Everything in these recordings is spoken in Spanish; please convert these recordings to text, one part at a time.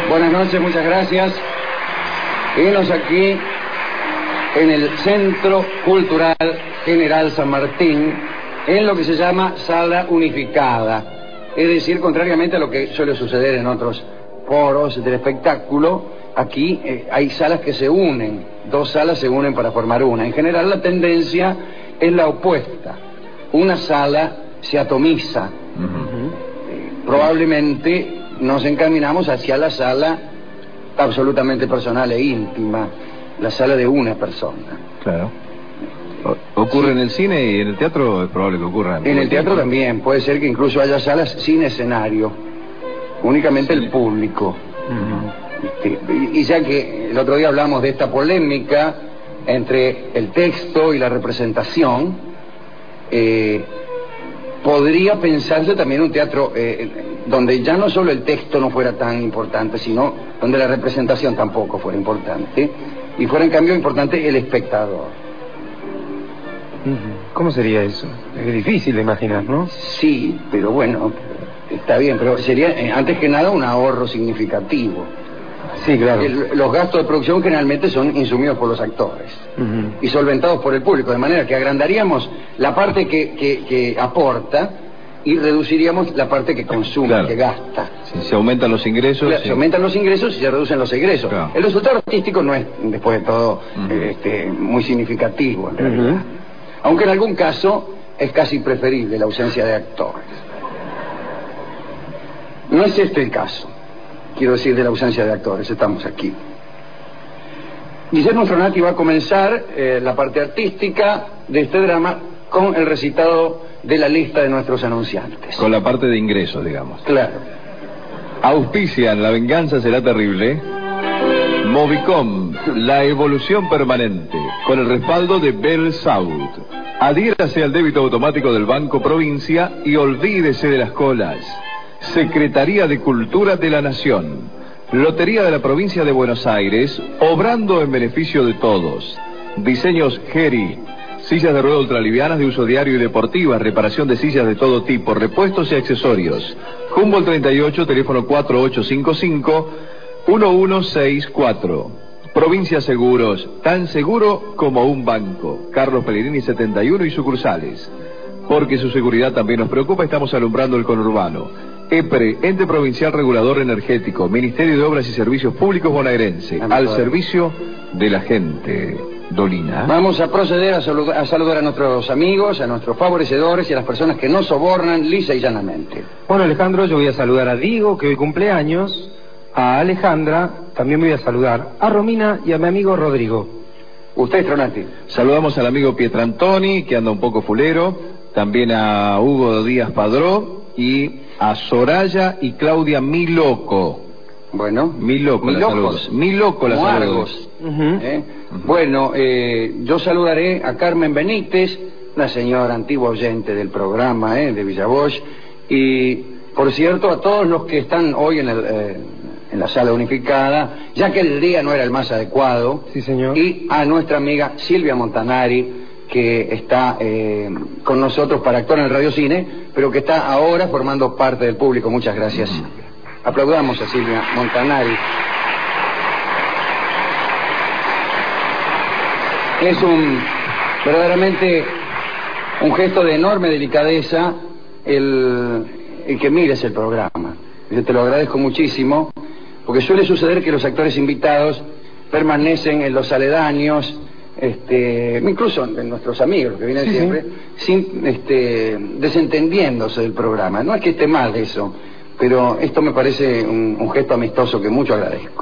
Buenas noches, muchas gracias. Venos aquí en el Centro Cultural General San Martín, en lo que se llama Sala Unificada. Es decir, contrariamente a lo que suele suceder en otros foros del espectáculo, aquí hay salas que se unen, dos salas se unen para formar una. En general la tendencia es la opuesta. Una sala se atomiza. Probablemente nos encaminamos hacia la sala absolutamente personal e íntima, la sala de una persona. Claro. Ocurre en el cine y en el teatro, es probable que ocurra. En el teatro también, puede ser que incluso haya salas sin escenario, únicamente el público. Y ya que el otro día hablamos de esta polémica entre el texto y la representación, podría pensarse también un teatro donde ya no solo el texto no fuera tan importante, sino donde la representación tampoco fuera importante, y fuera en cambio importante el espectador. ¿Cómo sería eso? Es difícil de imaginar, ¿no? Sí, pero bueno, está bien, pero sería antes que nada un ahorro significativo. Sí, claro. Los gastos de producción generalmente son insumidos por los actores y solventados por el público, de manera que agrandaríamos la parte que aporta y reduciríamos la parte que consume, claro, que gasta. Si se aumentan los ingresos... Claro, se aumentan los ingresos y se reducen los egresos. Claro. El resultado artístico no es, después de todo, muy significativo, en realidad. Aunque en algún caso es casi preferible la ausencia de actores. No es este el caso, quiero decir, de la ausencia de actores. Estamos aquí. Guillermo Fronati va a comenzar la parte artística de este drama con el recitado de la lista de nuestros anunciantes. Con la parte de ingresos, digamos. Claro. Auspician La Venganza Será Terrible, Movicom, la evolución permanente, con el respaldo de Bell South. Adhiérase al débito automático del Banco Provincia y olvídese de las colas. Secretaría de Cultura de la Nación, Lotería de la Provincia de Buenos Aires, obrando en beneficio de todos. Diseños Geri, sillas de rueda ultralivianas de uso diario y deportiva, reparación de sillas de todo tipo, repuestos y accesorios. Humboldt 38, teléfono 4855-1164. Provincia Seguros, tan seguro como un banco. Carlos Pellegrini 71 y sucursales. Porque su seguridad también nos preocupa, estamos alumbrando el conurbano. EPRE, Ente Provincial Regulador Energético, Ministerio de Obras y Servicios Públicos bonaerense, al servicio de la gente. Dolina. Vamos a proceder a saludar a nuestros amigos, a nuestros favorecedores y a las personas que nos sobornan lisa y llanamente. Bueno, Alejandro, yo voy a saludar a Diego, que hoy cumple años, a Alejandra, también voy a saludar a Romina y a mi amigo Rodrigo. Usted, Tronati. Saludamos al amigo Pietrantoni, que anda un poco fulero, también a Hugo Díaz Padró y a Soraya y Claudia Miloco. Bueno, Miloco la saludos. Miloco la saludos. Bueno, yo saludaré a Carmen Benítez, una señora antigua oyente del programa de Villa Bosch, y por cierto a todos los que están hoy en la sala unificada, ya que el día no era el más adecuado. Sí, señor. Y a nuestra amiga Silvia Montanari, que está con nosotros para actuar en el radiocine, pero que está ahora formando parte del público. Muchas gracias, Silvia. Aplaudamos a Silvia Montanari. Es verdaderamente un gesto de enorme delicadeza el que mires el programa. Yo te lo agradezco muchísimo, porque suele suceder que los actores invitados permanecen en los aledaños, incluso en nuestros amigos que vienen siempre, desentendiéndose del programa. No es que esté mal eso, pero esto me parece un gesto amistoso que mucho agradezco.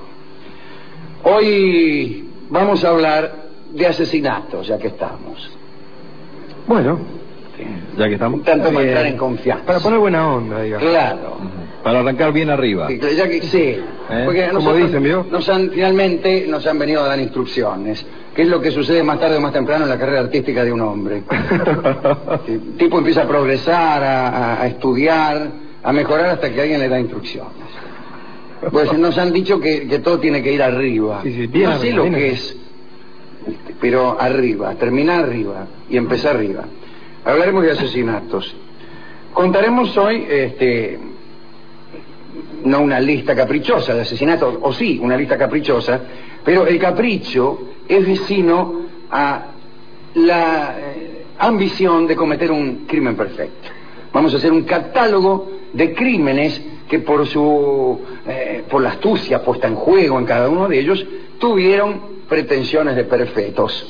Hoy vamos a hablar de asesinatos, ya que estamos. Bueno, ya que estamos. Tanto para entrar en confianza. Para poner buena onda, digamos. Claro. Para arrancar bien arriba. Sí, ya que sí. Porque como dicen, ¿vio? Finalmente nos han venido a dar instrucciones. ¿Qué es lo que sucede más tarde o más temprano en la carrera artística de un hombre? El tipo empieza a progresar, a estudiar, a mejorar hasta que alguien le da instrucciones. Pues nos han dicho que todo tiene que ir arriba. Sí, bien, no sé lo que es, pero arriba, terminar arriba y empezar arriba. Hablaremos de asesinatos. Contaremos hoy no una lista caprichosa de asesinatos, o sí, una lista caprichosa, pero el capricho es vecino a la ambición de cometer un crimen perfecto. Vamos a hacer un catálogo de crímenes que por la astucia puesta en juego en cada uno de ellos, tuvieron pretensiones de perfectos.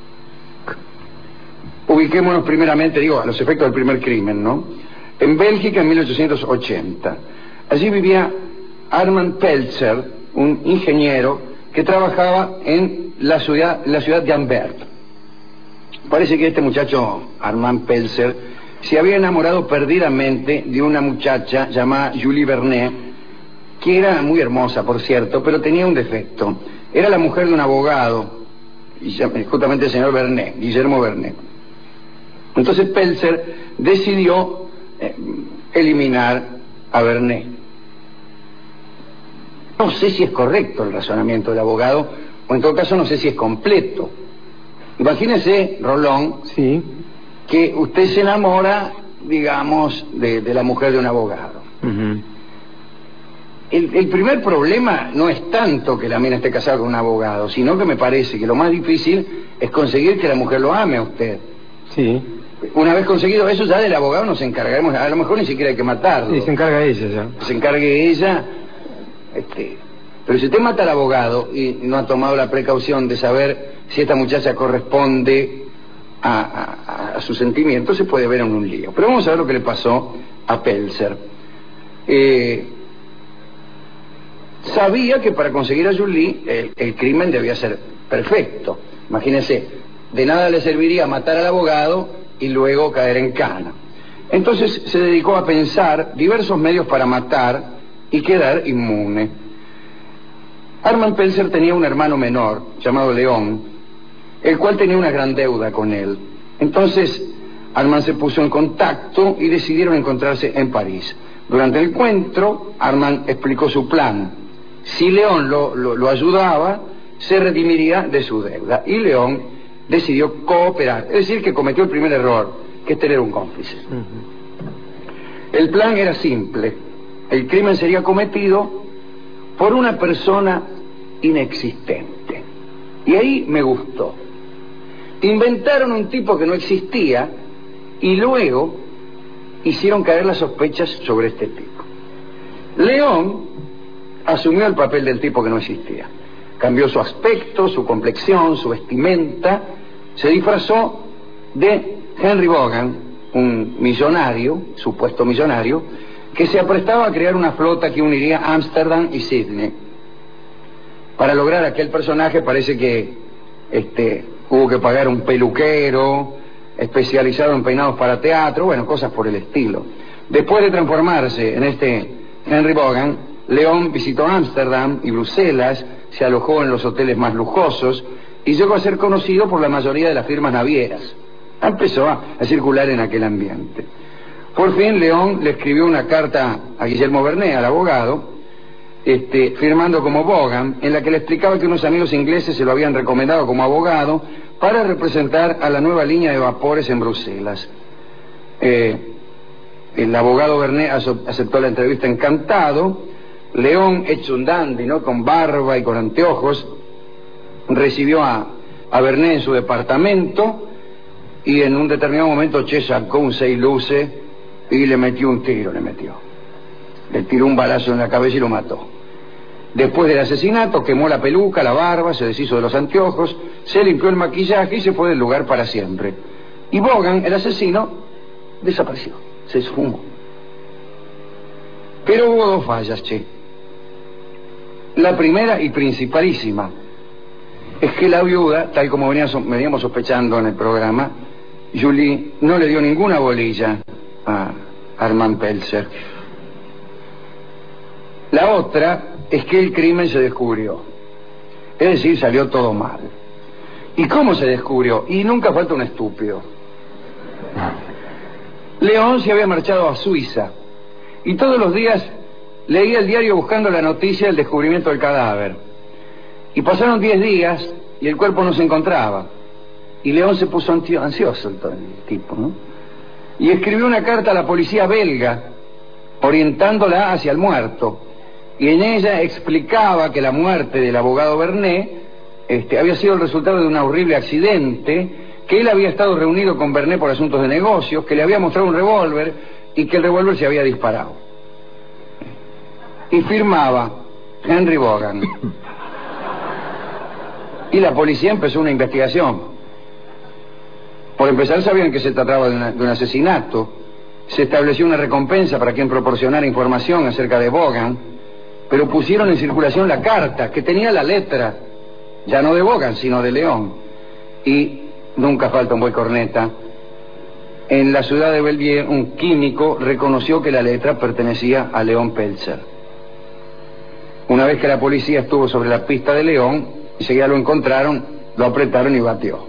Ubiquémonos primeramente, a los efectos del primer crimen, ¿no? En Bélgica, en 1880. Allí vivía Armand Peltzer, un ingeniero que trabajaba en la ciudad de Ambert. Parece que este muchacho, Armand Peltzer, se había enamorado perdidamente de una muchacha llamada Julie Vernet, que era muy hermosa, por cierto, pero tenía un defecto. Era la mujer de un abogado, y justamente el señor Vernet, Guillermo Vernet. Entonces Peltzer decidió eliminar a Vernet. No sé si es correcto el razonamiento del abogado, o en todo caso no sé si es completo. Imagínese, Rolón, sí, que usted se enamora, digamos, de la mujer de un abogado. Uh-huh. El primer problema no es tanto que la mina esté casada con un abogado, sino que me parece que lo más difícil es conseguir que la mujer lo ame a usted. Sí. Una vez conseguido eso, ya del abogado nos encargaremos, a lo mejor ni siquiera hay que matarlo. Sí, se encarga ella ya. Se encargue ella, pero si usted mata al abogado y no ha tomado la precaución de saber si esta muchacha corresponde a sus sentimientos, se puede ver en un lío. Pero vamos a ver lo que le pasó a Peltzer. Sabía que para conseguir a Julie el crimen debía ser perfecto. Imagínese, de nada le serviría matar al abogado y luego caer en cana. Entonces se dedicó a pensar diversos medios para matar y quedar inmune. Armand Peltzer tenía un hermano menor llamado León, el cual tenía una gran deuda con él. Entonces Armand se puso en contacto y decidieron encontrarse en París. Durante el encuentro, Armand explicó su plan. Si León lo ayudaba, se redimiría de su deuda. Y León decidió cooperar, es decir, que cometió el primer error, que es tener un cómplice. Uh-huh. El plan era simple. El crimen sería cometido por una persona inexistente. Y ahí me gustó. Inventaron un tipo que no existía y luego hicieron caer las sospechas sobre este tipo. León asumió el papel del tipo que no existía. Cambió su aspecto, su complexión, su vestimenta. Se disfrazó de Henry Vaughan, un millonario, supuesto millonario, que se aprestaba a crear una flota que uniría Ámsterdam y Sídney. Para lograr aquel personaje parece que hubo que pagar un peluquero especializado en peinados para teatro, bueno, cosas por el estilo. Después de transformarse en este Henry Vaughan, León visitó Ámsterdam y Bruselas, se alojó en los hoteles más lujosos y llegó a ser conocido por la mayoría de las firmas navieras. Empezó a circular en aquel ambiente. Por fin León le escribió una carta a Guillermo Vernet, al abogado, firmando como Vaughan, en la que le explicaba que unos amigos ingleses se lo habían recomendado como abogado para representar a la nueva línea de vapores en Bruselas. El abogado Vernet aceptó la entrevista encantado. León, hecho un dandy, ¿no?, con barba y con anteojos, recibió a Vernet en su departamento y en un determinado momento sacó un 6 luces y le metió un tiro, le tiró un balazo en la cabeza y lo mató. Después del asesinato quemó la peluca, la barba, se deshizo de los anteojos, se limpió el maquillaje y se fue del lugar para siempre. Y Vaughan, el asesino, desapareció, se esfumó. Pero hubo dos fallas, La primera y principalísima es que la viuda, tal como veníamos sospechando en el programa, Julie no le dio ninguna bolilla a Armand Peltzer. La otra es que el crimen se descubrió. Es decir, salió todo mal. ¿Y cómo se descubrió? Y nunca falta un estúpido. León se había marchado a Suiza y todos los días leía el diario buscando la noticia del descubrimiento del cadáver. Y pasaron 10 días y el cuerpo no se encontraba. Y León se puso ansioso, el tipo, ¿no? Y escribió una carta a la policía belga orientándola hacia el muerto. Y en ella explicaba que la muerte del abogado Bernet había sido el resultado de un horrible accidente, que él había estado reunido con Bernet por asuntos de negocios, que le había mostrado un revólver y que el revólver se había disparado. Y firmaba Henry Vaughan. Y la policía empezó una investigación. Por empezar, sabían que se trataba de un asesinato. Se estableció una recompensa para quien proporcionara información acerca de Vaughan, pero pusieron en circulación la carta, que tenía la letra, ya no de Vaughan, sino de León. Y nunca falta un buen corneta. En la ciudad de Belleville, un químico reconoció que la letra pertenecía a León Peltzer. Una vez que la policía estuvo sobre la pista de León, enseguida lo encontraron, lo apretaron y batió.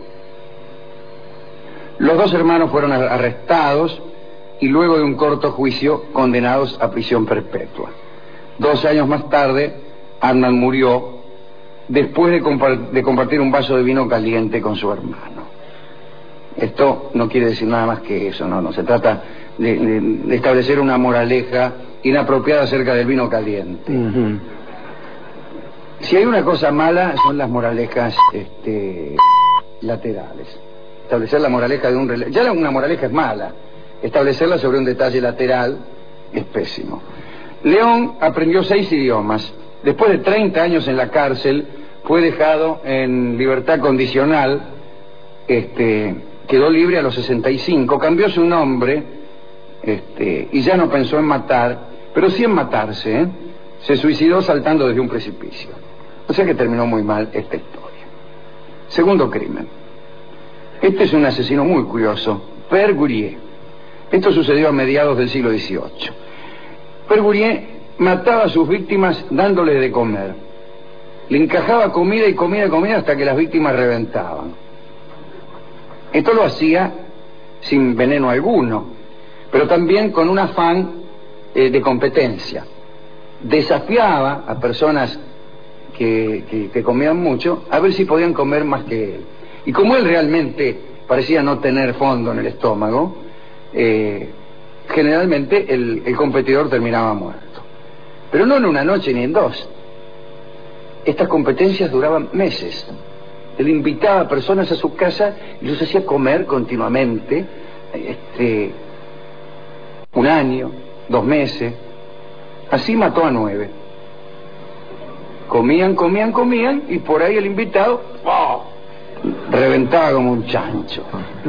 Los dos hermanos fueron arrestados y luego de un corto juicio condenados a prisión perpetua. 2 años más tarde, Armand murió después de compartir un vaso de vino caliente con su hermano. Esto no quiere decir nada más que eso, no se trata de establecer una moraleja inapropiada acerca del vino caliente. Uh-huh. Si hay una cosa mala, son las moralejas laterales. Establecer la moraleja de un relato. Ya una moraleja es mala. Establecerla sobre un detalle lateral es pésimo. León aprendió 6 idiomas. Después de 30 años en la cárcel, fue dejado en libertad condicional. Quedó libre a los 65. Cambió su nombre y ya no pensó en matar, pero sí en matarse. Se suicidó saltando desde un precipicio. O sea que terminó muy mal esta historia. Segundo crimen. Este es un asesino muy curioso, Père Gurier. Esto sucedió a mediados del siglo XVIII. Père Gurier mataba a sus víctimas dándoles de comer. Le encajaba comida y comida y comida hasta que las víctimas reventaban. Esto lo hacía sin veneno alguno, pero también con un afán de competencia. Desafiaba a personas que comían mucho a ver si podían comer más que él. Y como él realmente parecía no tener fondo en el estómago, generalmente el competidor terminaba muerto. Pero no en una noche ni en 2. Estas competencias duraban meses. Él invitaba a personas a su casa y los hacía comer continuamente, 1 año, 2 meses. Así mató a 9. Comían y por ahí el invitado reventaba como un chancho.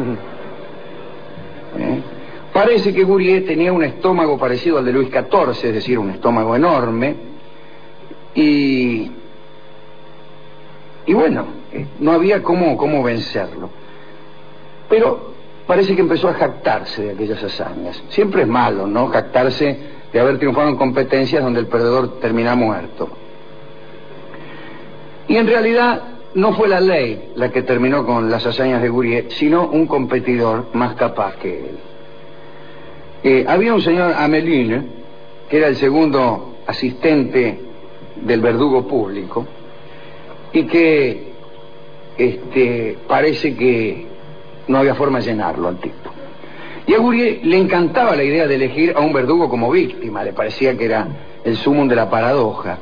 Parece que Gurier tenía un estómago parecido al de Luis XIV, es decir, un estómago enorme, y bueno, no había cómo vencerlo. Pero parece que empezó a jactarse de aquellas hazañas. Siempre es malo, ¿no?, jactarse de haber triunfado en competencias donde el perdedor termina muerto. Y en realidad no fue la ley la que terminó con las hazañas de Gurier, sino un competidor más capaz que él. Había un señor Ameline, que era el segundo asistente del verdugo público, y que parece que no había forma de llenarlo al tipo. Y a Gurier le encantaba la idea de elegir a un verdugo como víctima, le parecía que era el sumum de la paradoja.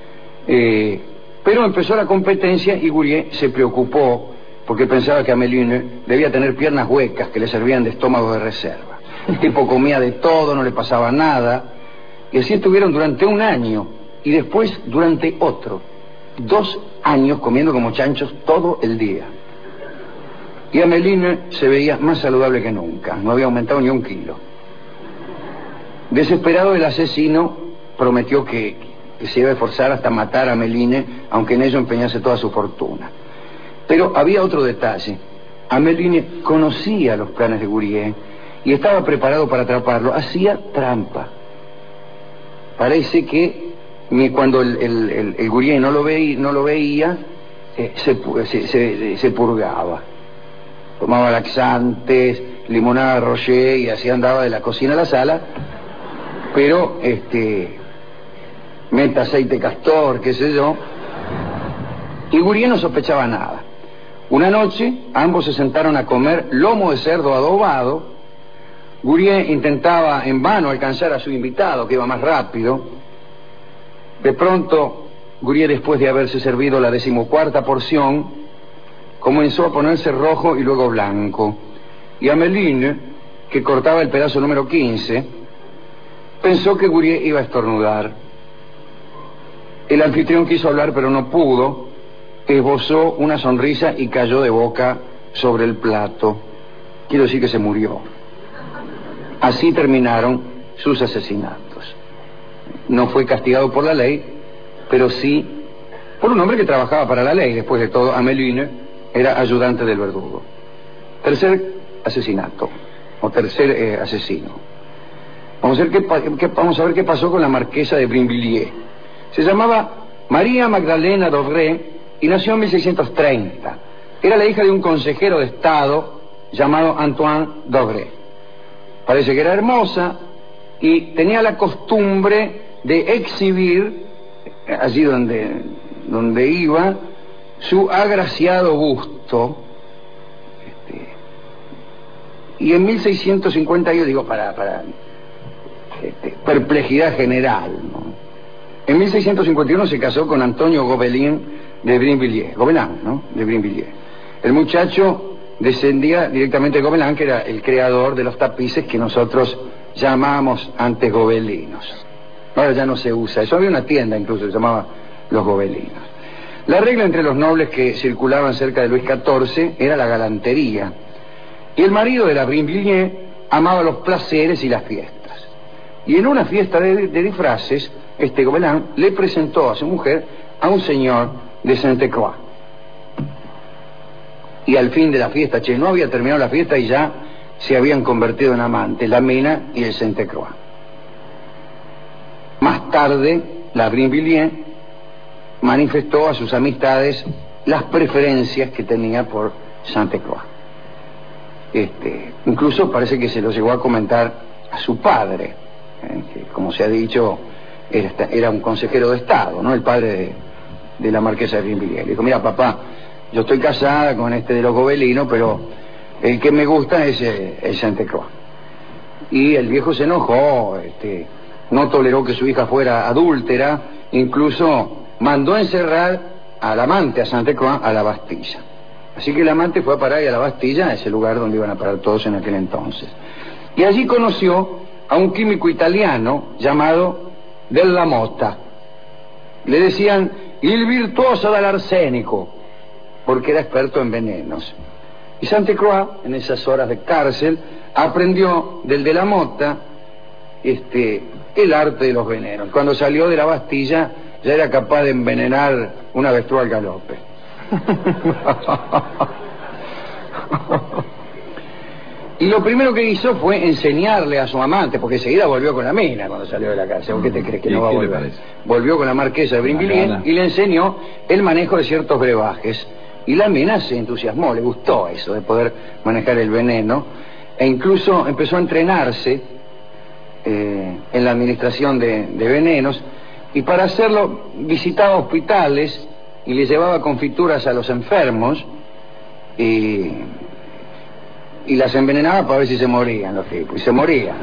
Pero empezó la competencia y Gurier se preocupó porque pensaba que Ameline debía tener piernas huecas que le servían de estómago de reserva. El tipo comía de todo, no le pasaba nada, y así estuvieron durante 1 año y después durante otro. 2 años comiendo como chanchos todo el día. Y Ameline se veía más saludable que nunca, no había aumentado ni 1 kilo. Desesperado, el asesino prometió que se iba a esforzar hasta matar a Ameline, aunque en ello empeñase toda su fortuna. Pero había otro detalle. Ameline conocía los planes de Gurier y estaba preparado para atraparlo. Hacía trampa. Parece que cuando el Gurier no lo veía, se purgaba. Tomaba laxantes, limonada Rocher y así andaba de la cocina a la sala, pero meta aceite castor, qué sé yo. Y Gurier no sospechaba nada. Una noche ambos se sentaron a comer lomo de cerdo adobado Gurier intentaba en vano alcanzar a su invitado, que iba más rápido. De pronto, Gurier, después de haberse servido la 14ª porción, comenzó a ponerse rojo y luego blanco. Y Ameline, que cortaba el pedazo número 15, pensó que Gurier iba a estornudar. El anfitrión quiso hablar, pero no pudo. Esbozó una sonrisa y cayó de boca sobre el plato. Quiero decir que se murió. Así terminaron sus asesinatos. No fue castigado por la ley, pero sí por un hombre que trabajaba para la ley. Después de todo, Ameline era ayudante del verdugo. Tercer asesinato, o tercer asesino. Vamos a ver qué pasó con la marquesa de Brinvilliers. Se llamaba María Magdalena d'Auvray y nació en 1630. Era la hija de un consejero de Estado llamado Antoine d'Auvray. Parece que era hermosa y tenía la costumbre de exhibir, allí donde iba, su agraciado busto. Y en 1650, yo digo, para perplejidad general, ¿no? En 1651 se casó con Antonio Gobelin de Brinvilliers, Gobelin, ¿no? De Brinvilliers. El muchacho descendía directamente de Gobelin, que era el creador de los tapices que nosotros llamábamos antes gobelinos. Ahora ya no se usa eso. Había una tienda incluso que se llamaba Los Gobelinos. La regla entre los nobles que circulaban cerca de Luis XIV era la galantería. Y el marido de la Brinvilliers amaba los placeres y las fiestas. Y en una fiesta de disfraces, este Gobelin le presentó a su mujer a un señor de Sainte-Croix. Y al fin de la fiesta, no había terminado la fiesta y ya se habían convertido en amantes, la mina y el Sainte-Croix. Más tarde, la Brinvilliers manifestó a sus amistades las preferencias que tenía por Sainte-Croix. Incluso parece que se lo llegó a comentar a su padre, que, como se ha dicho, era un consejero de Estado, ¿no? El padre de la marquesa de Brinvilliers. Le dijo: mira, papá, yo estoy casada con este de los Gobelinos, pero el que me gusta es el Sainte-Croix. Y el viejo se enojó, no toleró que su hija fuera adúltera, incluso mandó encerrar al amante, a Sainte-Croix, a la Bastilla. Así que el amante fue a parar a la Bastilla, a ese lugar donde iban a parar todos en aquel entonces. Y allí conoció a un químico italiano llamado Della Motta. Le decían il virtuoso del arsénico, porque era experto en venenos. Y Sainte-Croix, en esas horas de cárcel, aprendió del Della Motta el arte de los venenos. Cuando salió de la Bastilla ya era capaz de envenenar una avestruz al galope. Y lo primero que hizo fue enseñarle a su amante, porque enseguida volvió con la mina cuando salió de la cárcel. ¿Por qué te crees que no va a volver? Volvió con la marquesa de Brinvilliers y le enseñó el manejo de ciertos brebajes. Y la mina se entusiasmó, le gustó eso de poder manejar el veneno, e incluso empezó a entrenarse en la administración de venenos, y para hacerlo visitaba hospitales y le llevaba confituras a los enfermos y las envenenaba para ver si se morían los tipos, y se morían.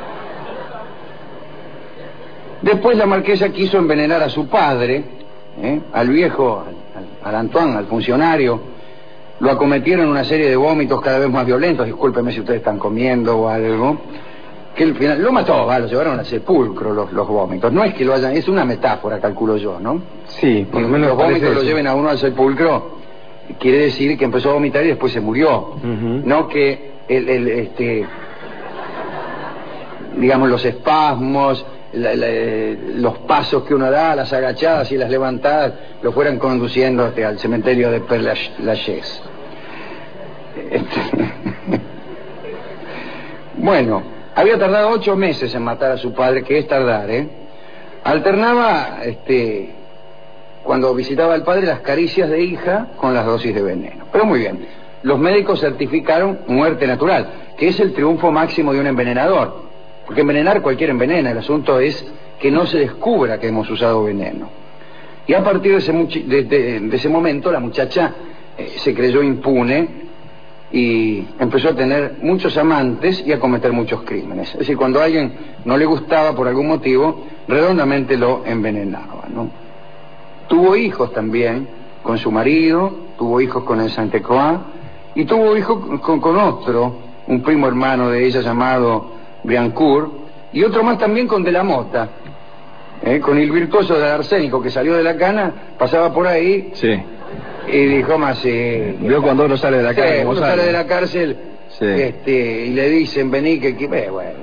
Después la marquesa quiso envenenar a su padre, al viejo, al Antoine, al funcionario. Lo acometieron una serie de vómitos cada vez más violentos, discúlpeme si ustedes están comiendo o algo, que al final lo mató, lo llevaron al sepulcro los vómitos. No es que lo hayan, es una metáfora, calculo yo, ¿no? Sí, por lo menos los vómitos lo lleven a uno al sepulcro, quiere decir que empezó a vomitar y después se murió. No que digamos, los espasmos, los pasos que uno da, las agachadas y las levantadas, lo fueran conduciendo al cementerio de Père Lachaise. Bueno, había tardado 8 meses en matar a su padre, que es tardar, Alternaba, cuando visitaba al padre, las caricias de hija con las dosis de veneno. Pero muy bien, los médicos certificaron muerte natural, que es el triunfo máximo de un envenenador. Porque envenenar cualquier envenena, el asunto es que no se descubra que hemos usado veneno. Y a partir de ese momento la muchacha se creyó impune y empezó a tener muchos amantes y a cometer muchos crímenes. Es decir, cuando a alguien no le gustaba por algún motivo, redondamente lo envenenaba, ¿no? Tuvo hijos también con su marido, tuvo hijos con el Sainte-Croix y tuvo hijos con otro, un primo hermano de ella llamado Briancourt, y otro más también con de la Mota, con el virtuoso del arsénico que salió de la cana, pasaba por ahí. Sí. Y dijo más, vio cuando uno sale de la cárcel. Sí, uno sale de la cárcel, sí. Y le dicen, vení, bueno.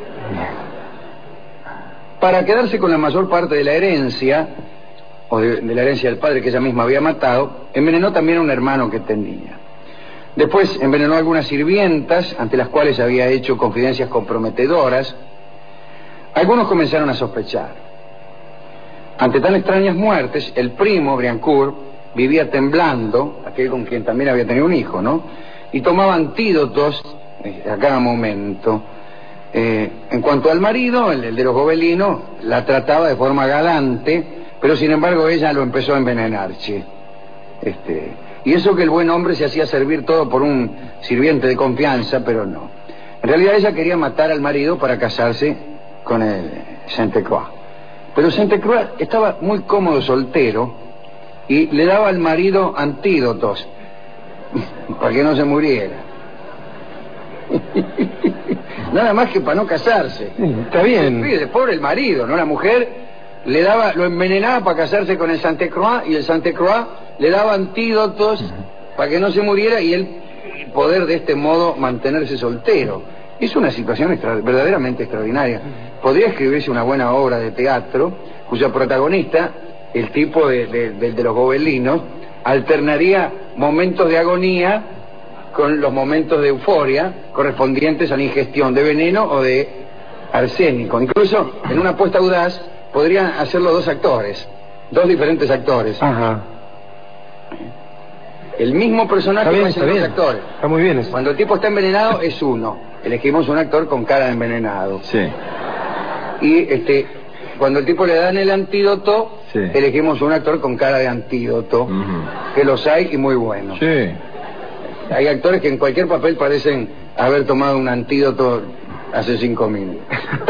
Para quedarse con la mayor parte de la herencia, o de la herencia del padre que ella misma había matado, envenenó también a un hermano que tenía. Después envenenó a algunas sirvientas, ante las cuales había hecho confidencias comprometedoras. Algunos comenzaron a sospechar. Ante tan extrañas muertes, el primo, Briancourt, vivía temblando, aquel con quien también había tenido un hijo, ¿no? Y tomaba antídotos a cada momento. En cuanto al marido, el de los gobelinos, la trataba de forma galante, pero sin embargo ella lo empezó a envenenar, che. Y eso que el buen hombre se hacía servir todo por un sirviente de confianza, pero no. En realidad ella quería matar al marido para casarse con el Sainte-Croix. Pero Sainte-Croix estaba muy cómodo soltero y le daba al marido antídotos para que no se muriera. Nada más que para no casarse. Está bien. Pobre el marido, ¿no? La mujer le daba, lo envenenaba para casarse con el Sainte-Croix y el Sainte-Croix le daba antídotos para que no se muriera y él poder de este modo mantenerse soltero. Es una situación verdaderamente extraordinaria. Podría escribirse una buena obra de teatro cuya protagonista, el tipo de los gobelinos, alternaría momentos de agonía con los momentos de euforia correspondientes a la ingestión de veneno o de arsénico. Incluso en una apuesta audaz podrían hacerlo dos actores, dos diferentes actores. Ajá. El mismo personaje va a ser dos actores. Está muy bien eso. Cuando el tipo está envenenado es uno. Elegimos un actor con cara de envenenado. Sí. Y cuando el tipo le dan el antídoto, sí, elegimos un actor con cara de antídoto, que los hay y muy buenos. Sí. Hay actores que en cualquier papel parecen haber tomado un antídoto hace 5 minutos.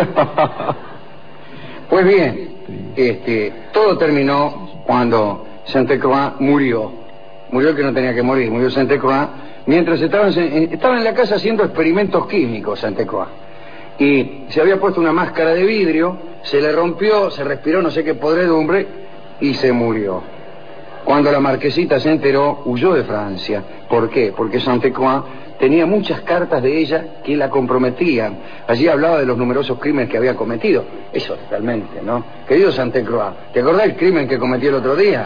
Pues bien, todo terminó cuando Sainte-Croix murió. Murió el que no tenía que morir, murió Sainte-Croix, mientras estaban en la casa haciendo experimentos químicos, Sainte-Croix. Y se había puesto una máscara de vidrio, se le rompió, se respiró no sé qué podredumbre y se murió. Cuando la marquesita se enteró, huyó de Francia. ¿Por qué? Porque Sainte-Croix tenía muchas cartas de ella que la comprometían. Allí hablaba de los numerosos crímenes que había cometido. Eso realmente, ¿no? Querido Sainte-Croix, ¿te acordás del crimen que cometió el otro día?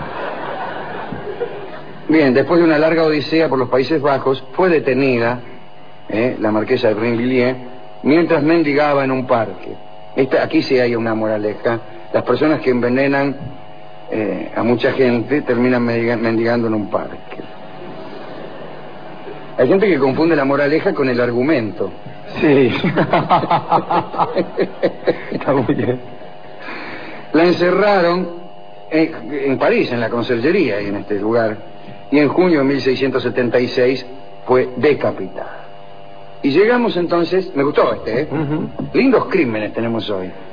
Bien, después de una larga odisea por los Países Bajos, fue detenida, la marquesa de Brinvilliers, mientras mendigaba en un parque. Aquí sí hay una moraleja. Las personas que envenenan a mucha gente terminan mendigando en un parque. Hay gente que confunde la moraleja con el argumento. Sí. Está muy bien. La encerraron en París, en la Conserjería, y en este lugar. Y en junio de 1676 fue decapitada. Y llegamos entonces, me gustó lindos crímenes tenemos hoy.